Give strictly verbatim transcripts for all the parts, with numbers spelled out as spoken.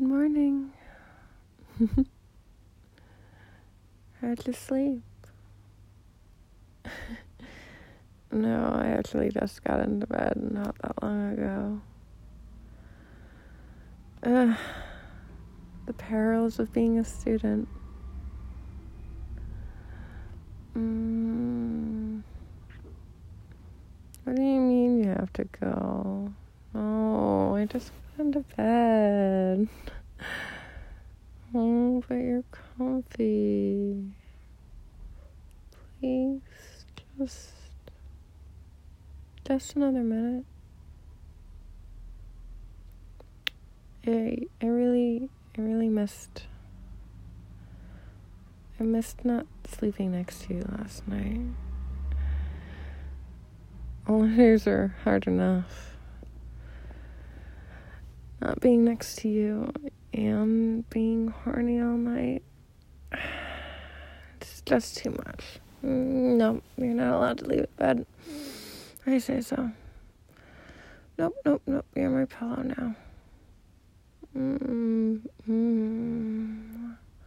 Good morning. How'd you sleep? No, I actually just got into bed not that long ago. Uh, the perils of being a student. Mm. What do you mean you have to go? Oh, I just got into bed. Oh, but you're comfy. Please, just, just another minute. I, I really, I really missed, I missed not sleeping next to you last night. Holidays are hard enough. Not being next to you and being horny all night, it's just too much. No, you're not allowed to leave it bed. I say so. Nope, nope, nope, you're my pillow now. Mm-hmm.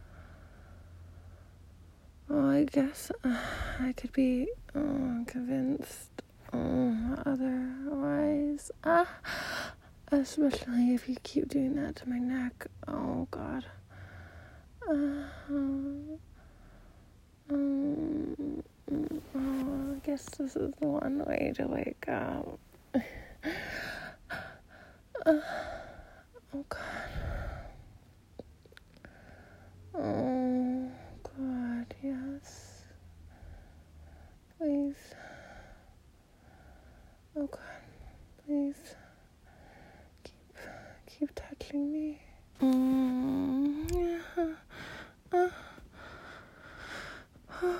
Oh, I guess uh, I could be uh, convinced uh, otherwise. Ah, especially if you keep doing that to my neck. Oh, God. Uh, um, oh, I guess this is the one way to wake up. uh, oh, God. Oh, God, yes. Please. Oh, God, please. Keep, keep touching me. Mm, yeah. Uh. Oh,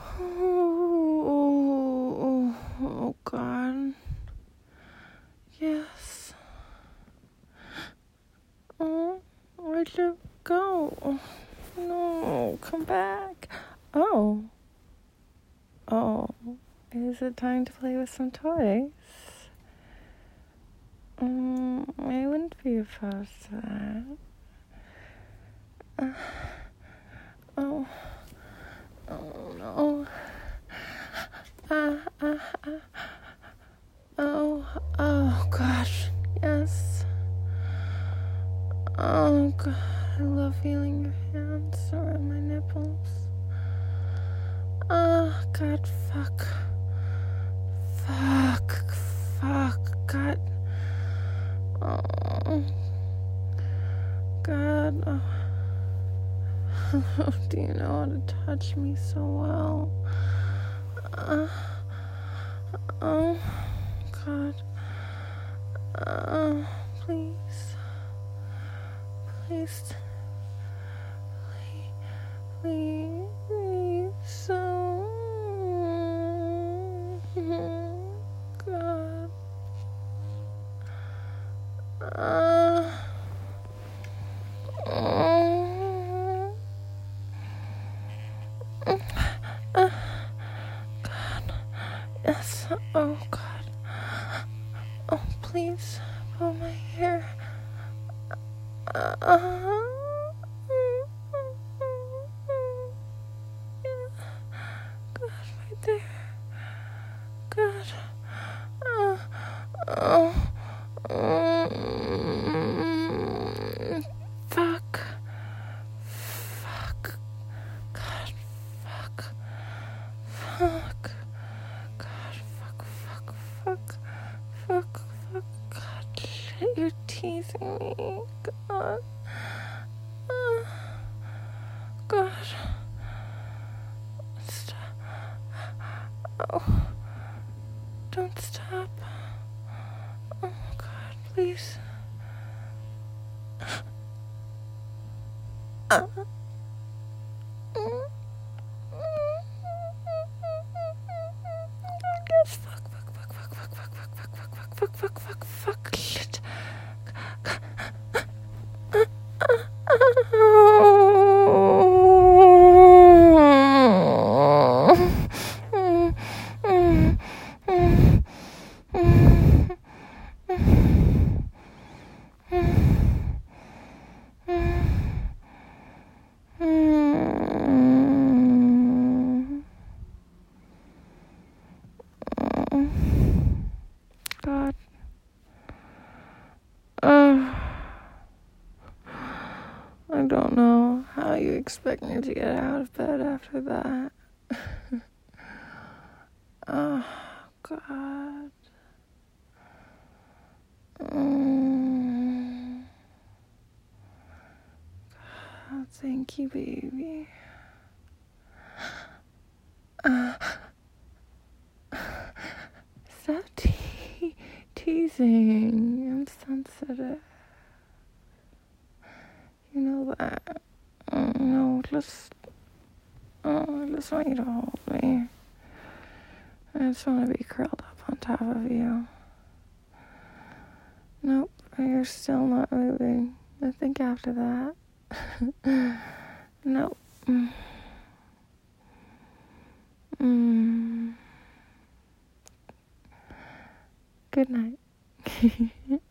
oh, oh, God. Yes. Oh, where'd you go? No, come back. Oh. Oh. Is it time to play with some toys? Um, I wouldn't be opposed to that. Uh, oh. Oh, no. Ah, ah, ah. Oh, oh, gosh. Yes. Oh, God. I love feeling your hands around my nipples. Oh, God. Fuck. Fuck. Fuck. God. Oh. God. Oh. Oh, do you know how to touch me so well? Uh, oh, God. Uh, please. Please. Please. Please. Please. Oh, God. Uh, oh. Uh, God. Yes. Oh, God. Oh, please. Pull my hair. Uh, God, right there. God. Uh, oh. Um, fuck. Fuck. God. Fuck. Fuck. God. Fuck. Fuck. Fuck. Fuck. Fuck. God. Shit, you're teasing me. God. Uh, God. Stop. Oh. Don't stop. Oh, God, please. Uh. Yes, fuck, fuck, fuck, fuck, fuck, fuck, fuck, fuck, fuck, fuck, fuck, fuck, fuck, shit. Oh, God. Uh, I don't know how you expect me to get out of bed after that. Oh, God. Mm. God, thank you, baby. Uh, stop te- teasing. I'm sensitive. You know that. Oh, no, just, oh, I just want you to hold me. I just want to be curled up on top of you. Nope, you're still not moving. I think after that. Nope. Mm. Mm. Good night.